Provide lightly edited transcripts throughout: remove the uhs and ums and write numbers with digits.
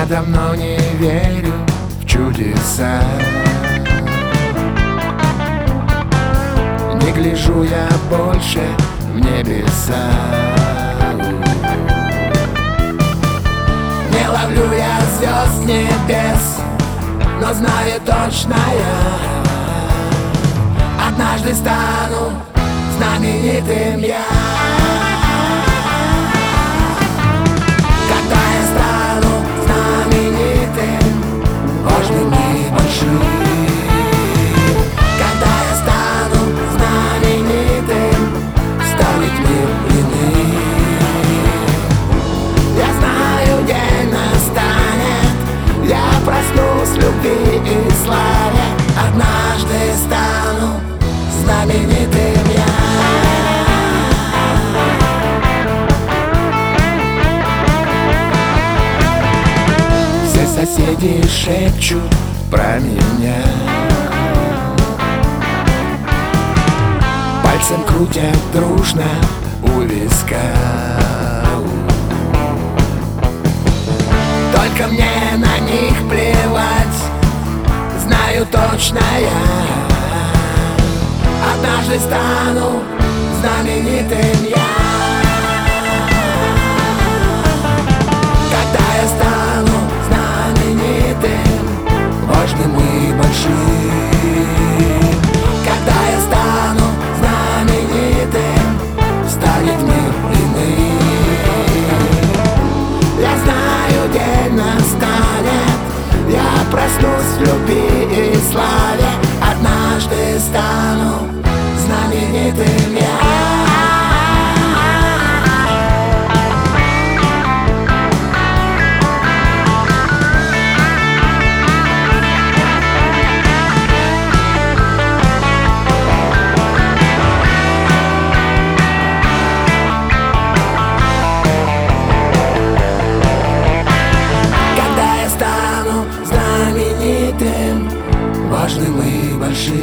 Я давно не верю в чудеса. Не гляжу я больше в небеса. Не ловлю я звезд с небес, но знаю точно я, однажды стану знаменитым я. Когда я стану знаменитым, важным и большим. Когда я стану знаменитым, станет мир иным. Я знаю, день настанет, я проснусь в любви и славе. Однажды стану знаменитым я. Все соседи шепчут про меня, пальцем крутят дружно у виска. Только мне на них плевать, знаю точно я, однажды стану знаменитым я. Когда я стану знаменитым, важным и большим. Когда я стану знаменитым, станет мир иным. Я знаю, день настанет, я проснусь в любви и славе. Однажды стану знаменитым я. Когда я стану знаменитым, важным и большим.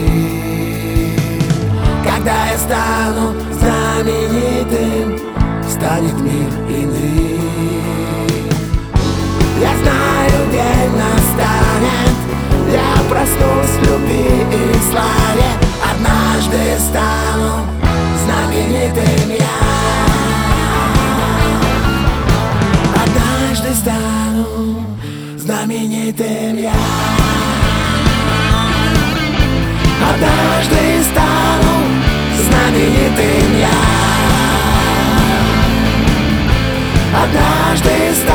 Когда я стану знаменитым, станет мир иным. Я знаю, день настанет, я проснусь в любви и славе. Однажды стану знаменитым я. Однажды стану знаменитым я. Однажды стану знаменитым я. Однажды стану